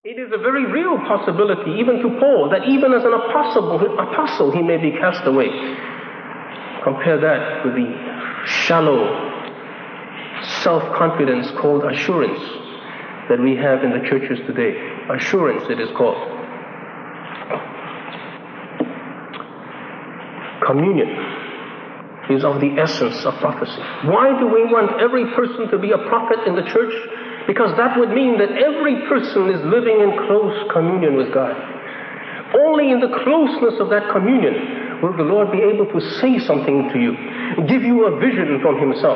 It is a very real possibility, even to Paul, that even as an apostle he may be cast away. Compare that with the shallow self-confidence called assurance that we have in the churches today. Assurance, it is called. Communion is of the essence of prophecy. Why do we want every person to be a prophet in the church? Because that would mean that every person is living in close communion with God. Only in the closeness of that communion will the Lord be able to say something to you, give you a vision from Himself.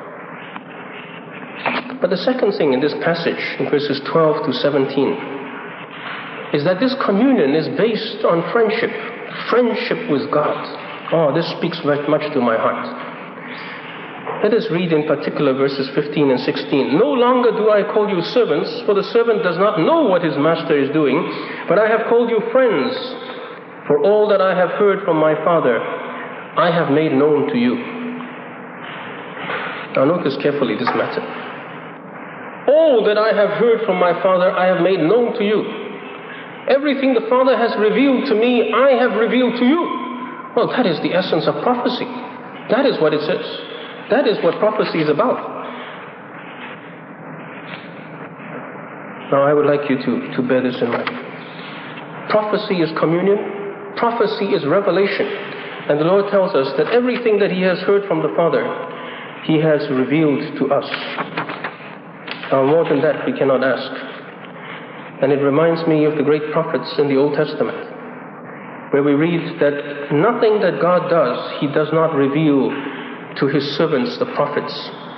But the second thing in this passage, in verses 12 to 17, is that this communion is based on friendship with God. Oh, this speaks very much to my heart. Let us read in particular verses 15 and 16. No longer do I call you servants, for the servant does not know what his master is doing, but I have called you friends, for all that I have heard from my Father, I have made known to you. Now notice carefully this matter. All that I have heard from my Father, I have made known to you. Everything the Father has revealed to me, I have revealed to you. Well, that is the essence of prophecy. That is what it says. That is what prophecy is about. Now I would like you to bear this in mind. Prophecy is communion. Prophecy is revelation. And the Lord tells us that everything that He has heard from the Father, He has revealed to us. Now more than that we cannot ask. And it reminds me of the great prophets in the Old Testament, where we read that nothing that God does, He does not reveal to His servants, the prophets.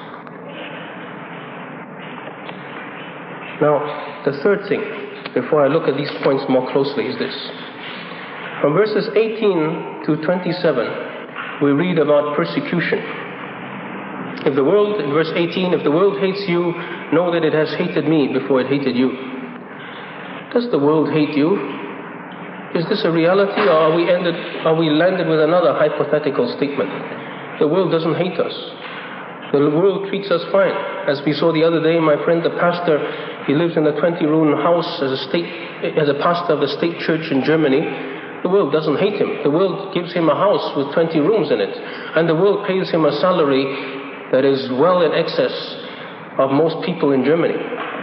Now, the third thing, before I look at these points more closely, is this. From verses 18 to 27, we read about persecution. If the world, in verse 18, if the world hates you, know that it has hated me before it hated you. Does the world hate you? Is this a reality, or are we landed with another hypothetical statement? The world doesn't hate us. The world treats us fine. As we saw the other day, my friend, the pastor, he lives in a 20-room house as a pastor of the state church in Germany. The world doesn't hate him. The world gives him a house with 20 rooms in it. And the world pays him a salary that is well in excess of most people in Germany.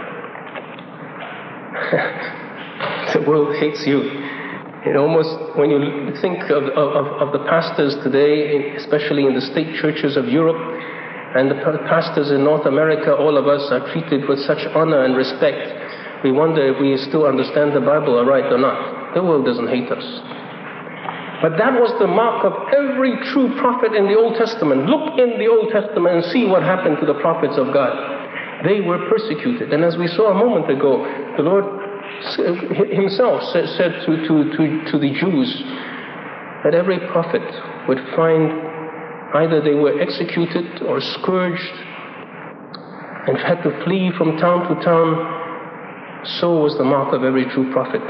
The world hates you. It almost, when you think of the pastors today, especially in the state churches of Europe, and the pastors in North America, all of us are treated with such honor and respect. We wonder if we still understand the Bible aright or not. The world doesn't hate us. But that was the mark of every true prophet in the Old Testament. Look in the Old Testament and see what happened to the prophets of God. They were persecuted. And as we saw a moment ago, the Lord Himself said to the Jews that every prophet would find either they were executed or scourged and had to flee from town to town. So was the mark of every true prophet.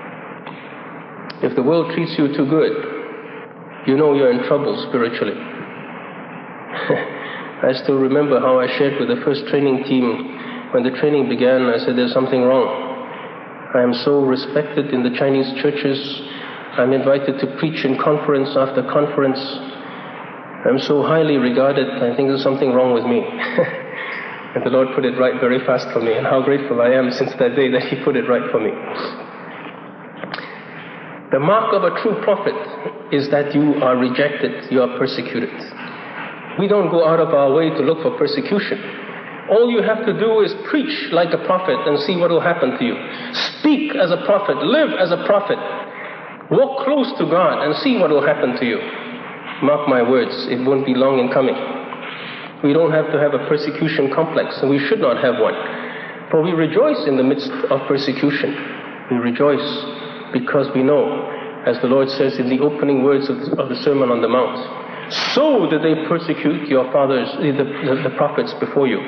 If the world treats you too good, you know you're in trouble spiritually. I still remember how I shared with the first training team. When the training began, I said, there's something wrong. I am so respected in the Chinese churches. I'm invited to preach in conference after conference. I'm so highly regarded. I think there's something wrong with me. And the Lord put it right very fast for me. And how grateful I am since that day that He put it right for me. The mark of a true prophet is that you are rejected, you are persecuted. We don't go out of our way to look for persecution. All you have to do is preach like a prophet and see what will happen to you. Speak as a prophet, live as a prophet. Walk close to God and see what will happen to you. Mark my words, it won't be long in coming. We don't have to have a persecution complex, and we should not have one. For we rejoice in the midst of persecution. We rejoice because we know, as the Lord says in the opening words of the Sermon on the Mount, so did they persecute your fathers, the prophets before you.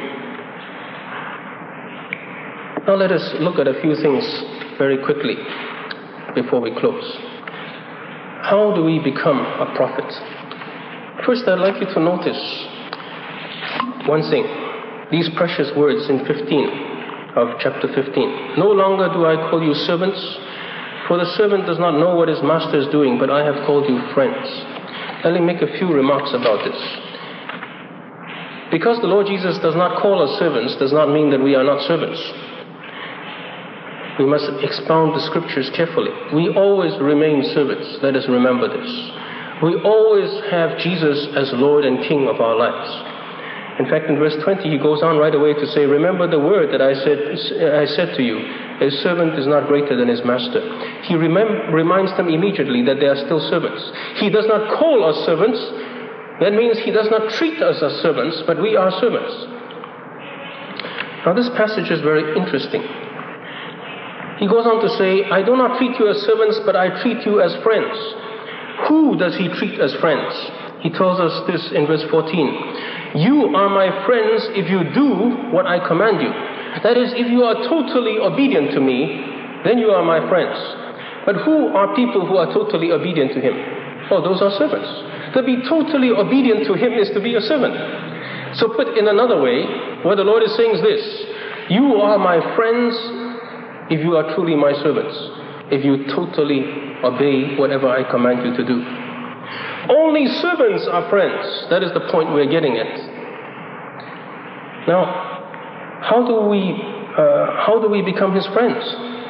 Now let us look at a few things very quickly before we close. How do we become a prophet? First, I'd like you to notice one thing. These precious words in 15. of chapter 15. No longer do I call you servants, for the servant does not know what his master is doing, but I have called you friends. Let me make a few remarks about this. Because the Lord Jesus does not call us servants does not mean that we are not servants. We must expound the scriptures carefully. We always remain servants. Let us remember this. We always have Jesus as Lord and King of our lives. In fact, in verse 20, he goes on right away to say, remember the word that I said to you, a servant is not greater than his master. He reminds them immediately that they are still servants. He does not call us servants. That means he does not treat us as servants, but we are servants. Now this passage is very interesting. He goes on to say, I do not treat you as servants, but I treat you as friends. Who does he treat as friends? He tells us this in verse 14. You are my friends if you do what I command you. That is, if you are totally obedient to me, then you are my friends. But who are people who are totally obedient to him? Oh, those are servants. To be totally obedient to him is to be a servant. So put in another way, what the Lord is saying is this. You are my friends if you are truly my servants. If you totally obey whatever I command you to do. Only servants are friends. That is the point we're getting at. Now, how do we become his friends?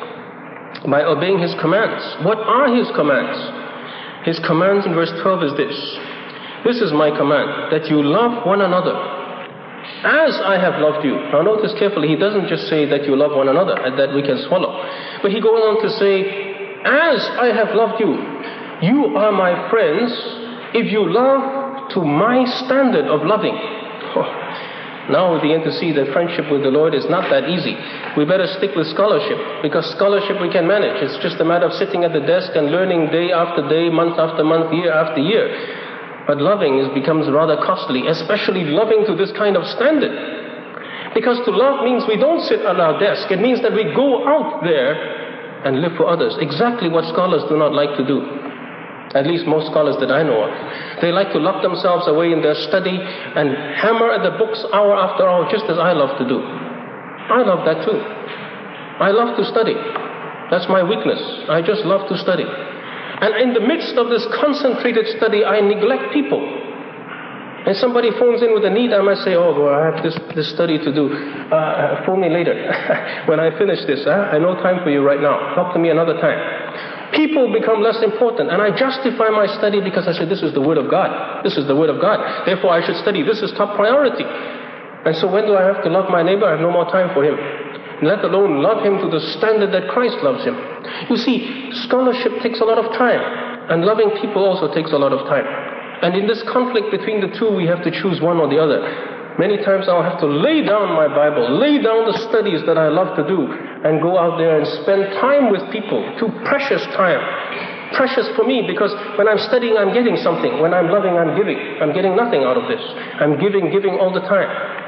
By obeying his commands. What are his commands? His commands in verse 12 is this. This is my command, that you love one another as I have loved you. Now notice carefully, he doesn't just say that you love one another, and that we can swallow. But he goes on to say, as I have loved you, you are my friends if you love to my standard of loving. Now we begin to see that friendship with the Lord is not that easy. We better stick with scholarship, because scholarship we can manage. It's just a matter of sitting at the desk and learning day after day, month after month, year after year. But loving becomes rather costly, especially loving to this kind of standard. Because to love means we don't sit at our desk. It means that we go out there and live for others. Exactly what scholars do not like to do. At least most scholars that I know of. They like to lock themselves away in their study and hammer at the books hour after hour, just as I love to do. I love that too. I love to study. That's my weakness. I just love to study. And in the midst of this concentrated study, I neglect people. And somebody phones in with a need, I might say, oh, boy, I have this study to do. Phone me later. When I finish this, I have no time for you right now. Talk to me another time. People become less important, and I justify my study because I say, this is the Word of God. This is the Word of God. Therefore, I should study. This is top priority. And so when do I have to love my neighbor? I have no more time for him. Let alone love him to the standard that Christ loves him. You see, scholarship takes a lot of time, and loving people also takes a lot of time. And in this conflict between the two, we have to choose one or the other. Many times I'll have to lay down my Bible, lay down the studies that I love to do, and go out there and spend time with people. Too precious time. Precious for me, because when I'm studying, I'm getting something. When I'm loving, I'm giving. I'm getting nothing out of this. I'm giving all the time.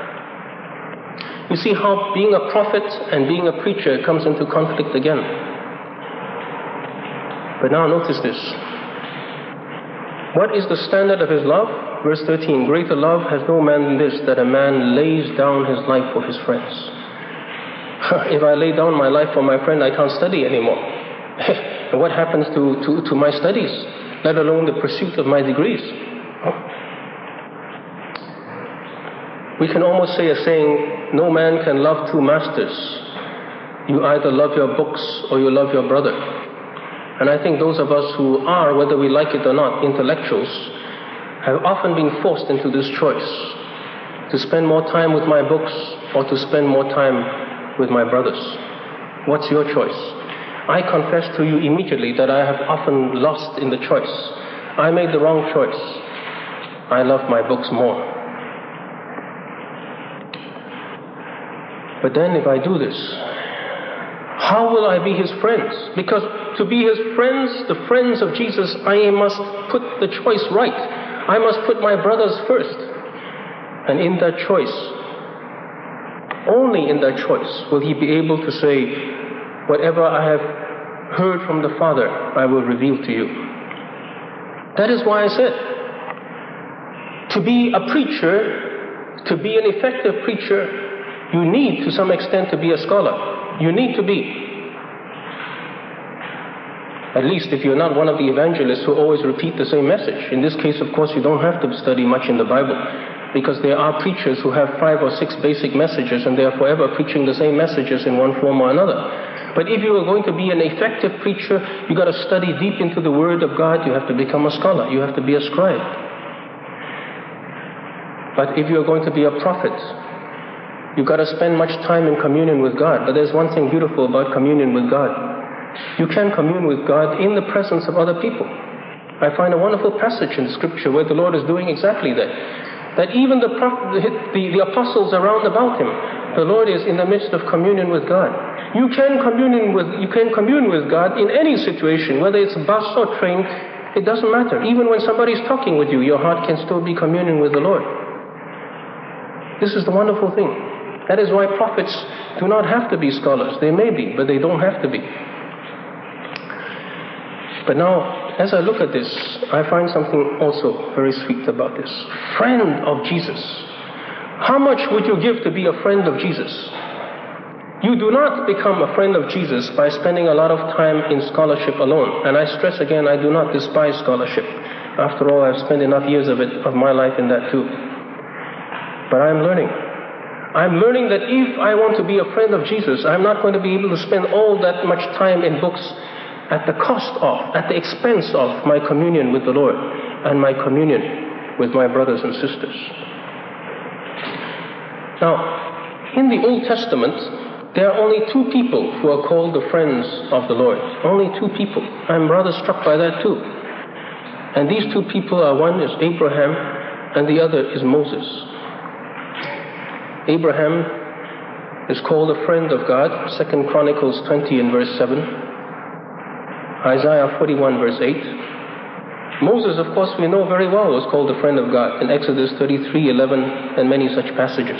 You see how being a prophet and being a preacher comes into conflict again. But now notice this. What is the standard of his love? Verse 13, greater love has no man than this, that a man lays down his life for his friends. If I lay down my life for my friend, I can't study anymore. And what happens to my studies, let alone the pursuit of my degrees? We can almost say a saying, no man can love two masters. You either love your books or you love your brother. And I think those of us who are, whether we like it or not, intellectuals, have often been forced into this choice. To spend more time with my books or to spend more time with my brothers. What's your choice? I confess to you immediately that I have often lost in the choice. I made the wrong choice. I love my books more. But then if I do this, how will I be his friends? Because to be his friends, the friends of Jesus, I must put the choice right. I must put my brothers first. And in that choice, only in that choice, will he be able to say, whatever I have heard from the Father, I will reveal to you. That is why I said, to be a preacher, to be an effective preacher, You need, to some extent, to be a scholar. You need to be. At least if you're not one of the evangelists who always repeat the same message. In this case, of course, you don't have to study much in the Bible, because there are preachers who have 5 or 6 basic messages and they are forever preaching the same messages in one form or another. But if you are going to be an effective preacher, you've got to study deep into the Word of God. You have to become a scholar. You have to be a scribe. But if you're going to be a prophet, you've got to spend much time in communion with God. But there's one thing beautiful about communion with God. You can commune with God in the presence of other people. I find a wonderful passage in Scripture where the Lord is doing exactly that. That even the apostles around about Him, the Lord is in the midst of communion with God. You can commune with God in any situation, whether it's bus or train, it doesn't matter. Even when somebody's talking with you, your heart can still be communing with the Lord. This is the wonderful thing. That is why prophets do not have to be scholars. They may be, but they don't have to be. But now, as I look at this, I find something also very sweet about this. Friend of Jesus. How much would you give to be a friend of Jesus? You do not become a friend of Jesus by spending a lot of time in scholarship alone. And I stress again, I do not despise scholarship. After all, I've spent enough years of my life in that too. But I'm learning. I'm learning that if I want to be a friend of Jesus, I'm not going to be able to spend all that much time in books at the expense of my communion with the Lord and my communion with my brothers and sisters. Now, in the Old Testament, there are only 2 people who are called the friends of the Lord. Only 2 people. I'm rather struck by that too. And these 2 people are, one is Abraham and the other is Moses. Abraham is called a friend of God, 2 Chronicles 20 and verse 7. Isaiah 41 verse 8. Moses, of course, we know very well, was called a friend of God in Exodus 33:11 and many such passages.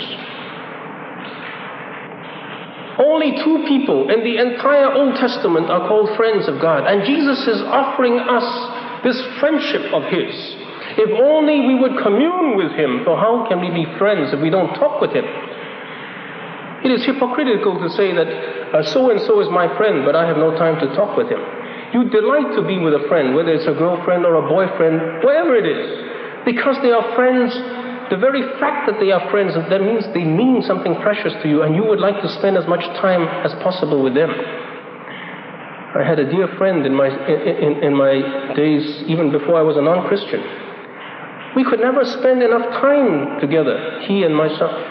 Only 2 people in the entire Old Testament are called friends of God, and Jesus is offering us this friendship of His. If only we would commune with Him, for how can we be friends if we don't talk with Him? It is hypocritical to say that so-and-so is my friend, but I have no time to talk with him. You delight to be with a friend, whether it's a girlfriend or a boyfriend, whatever it is, because they are friends. The very fact that they are friends, that means they mean something precious to you, and you would like to spend as much time as possible with them. I had a dear friend in my days, even before I was a non-Christian. We could never spend enough time together, he and myself.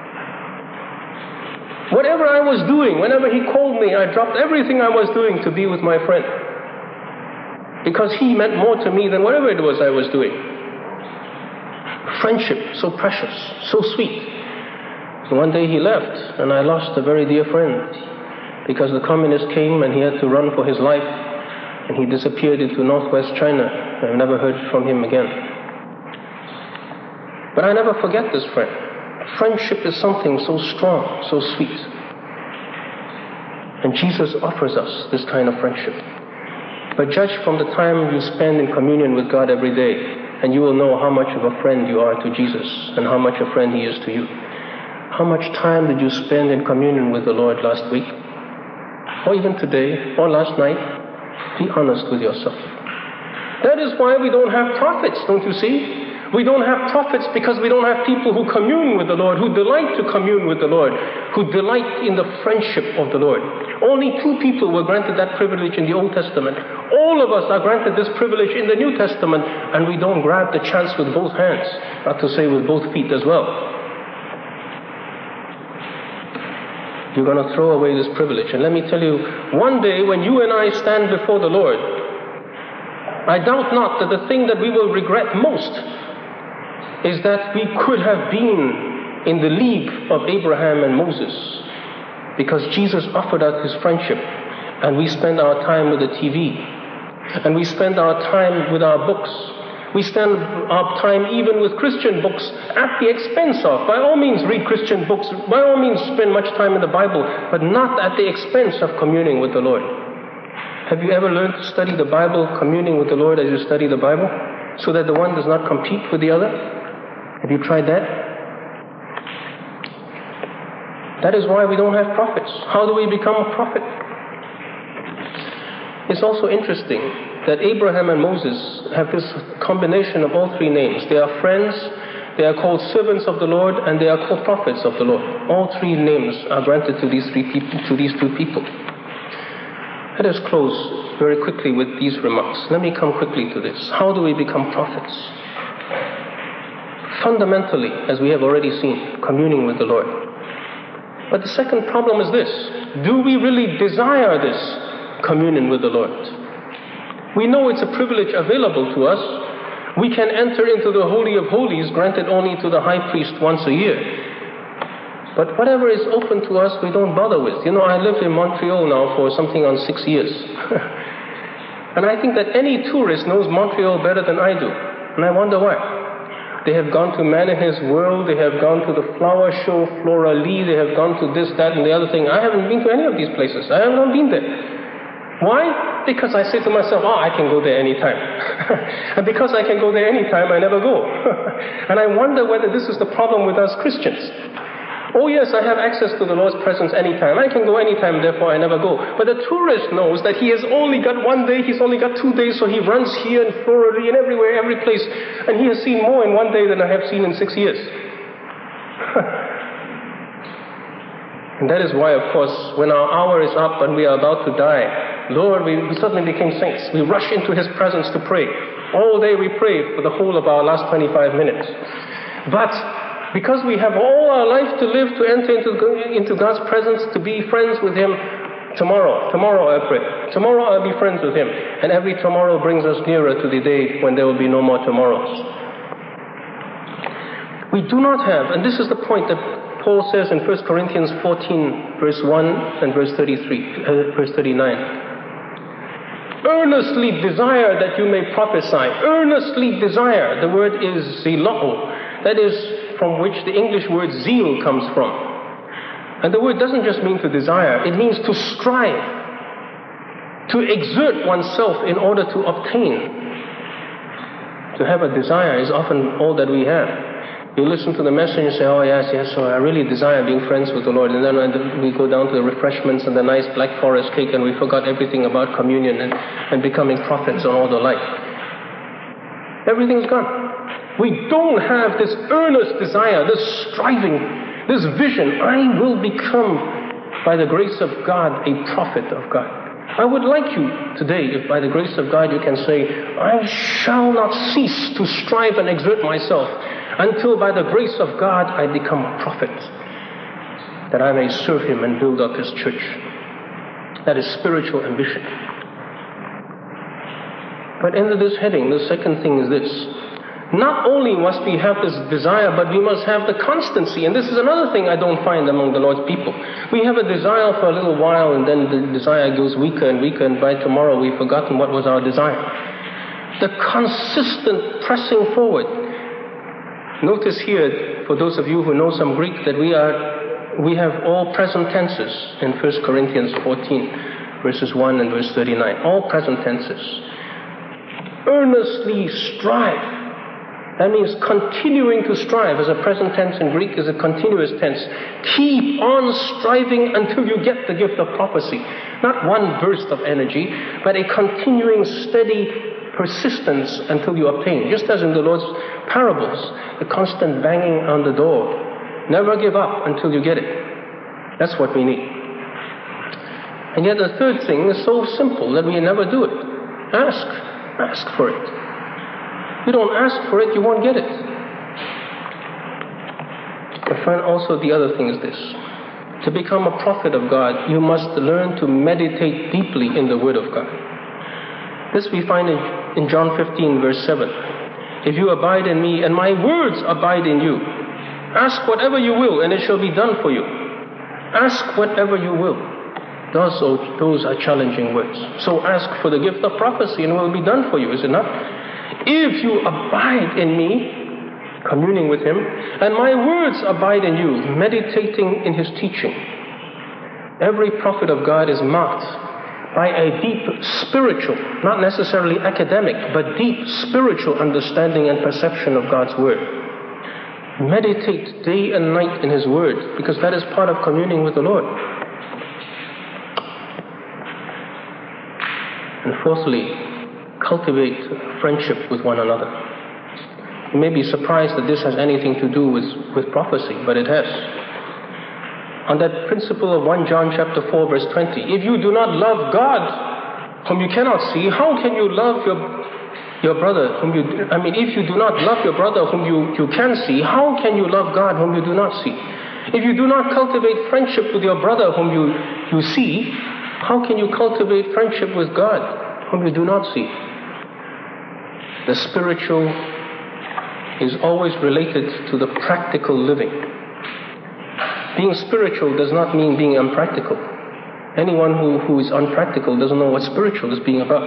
Whatever I was doing, whenever he called me, I dropped everything I was doing to be with my friend. Because he meant more to me than whatever it was I was doing. Friendship, so precious, so sweet. So one day he left, and I lost a very dear friend. Because the communists came and he had to run for his life, and he disappeared into northwest China. I've never heard from him again. But I never forget this friend. Friendship is something so strong, so sweet. And Jesus offers us this kind of friendship. But judge from the time you spend in communion with God every day, and you will know how much of a friend you are to Jesus and how much a friend He is to you. How much time did you spend in communion with the Lord last week? Or even today, or last night? Be honest with yourself. That is why we don't have prophets, don't you see? We don't have prophets because we don't have people who commune with the Lord, who delight to commune with the Lord, who delight in the friendship of the Lord. Only 2 people were granted that privilege in the Old Testament. All of us are granted this privilege in the New Testament, and we don't grab the chance with both hands, not to say with both feet as well. You're going to throw away this privilege. And let me tell you, one day when you and I stand before the Lord, I doubt not that the thing that we will regret most is that we could have been in the league of Abraham and Moses, because Jesus offered us His friendship, and we spend our time with the TV, and we spend our time with our books. We spend our time even with Christian books at the expense of. By all means read Christian books, by all means spend much time in the Bible, but not at the expense of communing with the Lord. Have you ever learned to study the Bible, communing with the Lord as you study the Bible, so that the one does not compete with the other? Have you tried that? That is why we don't have prophets. How do we become a prophet? It's also interesting that Abraham and Moses have this combination of all three names. They are friends, they are called servants of the Lord, and they are called prophets of the Lord. All three names are granted to these two people. Let us close very quickly with these remarks. Let me come quickly to this. How do we become prophets? Fundamentally, as we have already seen, communing with the Lord. But the second problem is this: do we really desire this communion with the Lord? We know it's a privilege available to us. We can enter into the Holy of Holies, granted only to the high priest once a year. But whatever is open to us, we don't bother with. You know, I lived in Montreal now for something on 6 years. And I think that any tourist knows Montreal better than I do. And I wonder why. They have gone to Man in His World, they have gone to the flower show, Floralie, they have gone to this, that, and the other thing. I haven't been to any of these places. I have not been there. Why? Because I say to myself, I can go there anytime. And because I can go there anytime, I never go. And I wonder whether this is the problem with us Christians. Oh yes, I have access to the Lord's presence anytime. I can go anytime, therefore I never go. But the tourist knows that he has only got 1 day, he's only got 2 days, so he runs here and Floralie and everywhere, every place. And he has seen more in 1 day than I have seen in 6 years. And that is why, of course, when our hour is up and we are about to die, Lord, we suddenly became saints. We rush into His presence to pray. All day we pray for the whole of our last 25 minutes. But because we have all our life to live, to enter into God's presence, to be friends with Him, tomorrow I pray. Tomorrow I'll be friends with Him. And every tomorrow brings us nearer to the day when there will be no more tomorrows. We do not have, and this is the point that Paul says in 1 Corinthians 14, verse 1 and verse 39. Earnestly desire that you may prophesy. Earnestly desire. The word is zelao. That is from which the English word zeal comes from. And the word doesn't just mean to desire. It means to strive. To exert oneself in order to obtain. To have a desire is often all that we have. You listen to the message and say, oh yes, so I really desire being friends with the Lord. And then we go down to the refreshments and the nice Black Forest cake and we forgot everything about communion and becoming prophets and all the like. Everything's gone. We don't have this earnest desire, this striving, this vision. I will become, by the grace of God, a prophet of God. I would like you today, if by the grace of God you can say, I shall not cease to strive and exert myself until by the grace of God I become a prophet, that I may serve Him and build up His church. That is spiritual ambition. But under this heading, the second thing is this. Not only must we have this desire, but we must have the constancy. And this is another thing I don't find among the Lord's people. We have a desire for a little while, and then the desire goes weaker and weaker, and by tomorrow we've forgotten what was our desire. The consistent pressing forward. Notice here, for those of you who know some Greek, that we have all present tenses in 1 Corinthians 14, verses 1 and verse 39. All present tenses. Earnestly strive. That means continuing to strive. As a present tense in Greek is a continuous tense. Keep on striving until you get the gift of prophecy. Not one burst of energy, but a continuing, steady persistence until you obtain. Just as in the Lord's parables, the constant banging on the door. Never give up until you get it. That's what we need. And yet the third thing is so simple that we never do it. Ask. Ask for it. If you don't ask for it, you won't get it. I find also the other thing is this. To become a prophet of God, you must learn to meditate deeply in the Word of God. This we find in John 15, verse 7. If you abide in me, and my words abide in you, ask whatever you will, and it shall be done for you. Ask whatever you will. Those are challenging words. So ask for the gift of prophecy, and it will be done for you, is it not? If you abide in me, communing with Him, and my words abide in you, meditating in His teaching. Every prophet of God is marked by a deep spiritual, not necessarily academic, but deep spiritual understanding and perception of God's Word. Meditate day and night in His Word, because that is part of communing with the Lord. And fourthly, cultivate friendship with one another. You may be surprised that this has anything to do with prophecy, but it has. On that principle of 1 John chapter 4 verse 20, if you do not love God, whom you cannot see, how can you love your brother if you do not love your brother whom you can see, how can you love God whom you do not see? If you do not cultivate friendship with your brother whom you see, how can you cultivate friendship with God whom you do not see? The spiritual is always related to the practical living. Being spiritual does not mean being unpractical. Anyone who is unpractical doesn't know what spiritual is being about.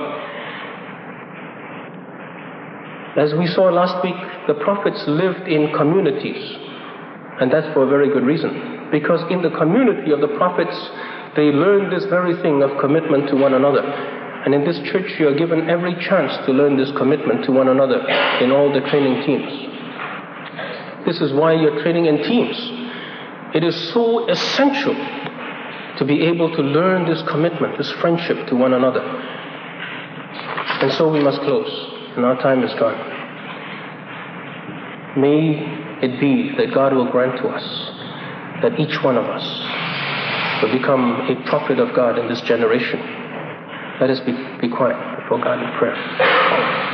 As we saw last week, the prophets lived in communities, and that's for a very good reason. Because in the community of the prophets, they learned this very thing of commitment to one another. And in this church, you are given every chance to learn this commitment to one another in all the training teams. This is why you're training in teams. It is so essential to be able to learn this commitment, this friendship to one another. And so we must close, and our time is gone. May it be that God will grant to us that each one of us will become a prophet of God in this generation. Let us be quiet before God in prayer.